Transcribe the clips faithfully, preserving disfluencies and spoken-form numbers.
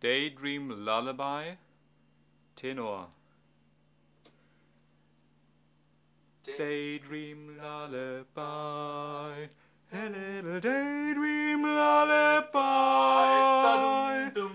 Daydream Lullaby, Tenor. Daydream lullaby, a little daydream lullaby. Do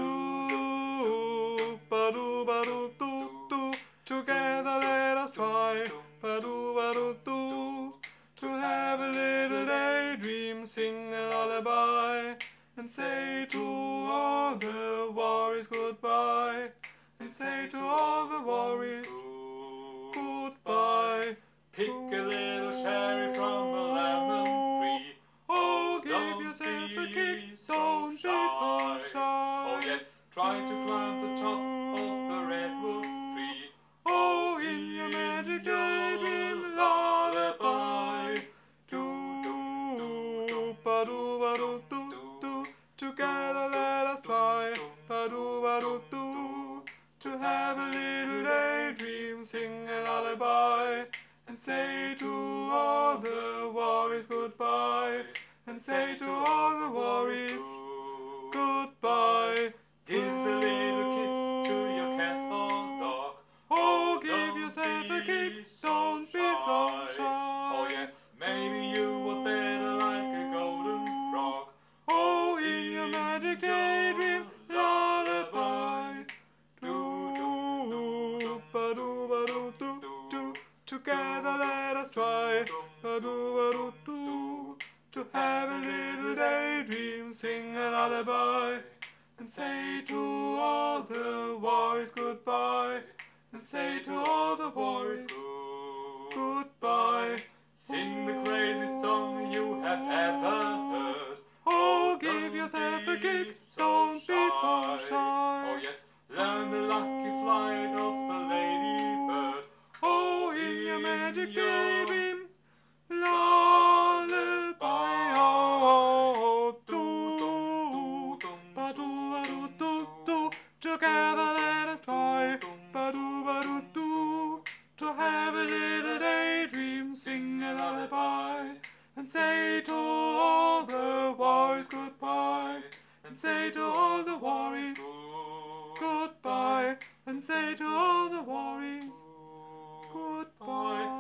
ba do ba do do do. Together let us try. Ba do ba do do. To have a little daydream, sing a lullaby, and say to all the worries goodbye, and say to all the worries goodbye. Pick a little cherry from a lemon tree. Oh, give Don't yourself a be kick, so don't be so shy. shy. Oh yes, try to climb the top of the redwood tree. Oh, in your magic daydream lullaby. Do do do ba do ba do do do. Together let us try. Ba do ba do do. To have a little daydream, sing a lullaby, and say to all the worries goodbye, and say to all the worries goodbye. Give a little kiss to your cat or dog. Oh, give Don't yourself a be kick, so don't be so shy. shy. Oh yes, maybe you would better like a golden frog. Oh, in your magic daydream lullaby. Do do ba do ba do do do. Together let us try. Ba do ba do do. To have a little daydream, sing a lullaby, and say to all the worries goodbye, and say to all the worries goodbye. Sing the craziest song you have ever heard. Oh, give Don't yourself a be kick, so don't be so shy. shy. Oh yes, learn the lucky flight of a ladybird. Oh, in your magic daydream lullaby. Oh, do ba do ba do do do. Together let us try. Ba do ba do do. To have a little daydream, sing a lullaby, and say to all the worries goodbye, and say to all the worries goodbye, and say to all the worries goodbye.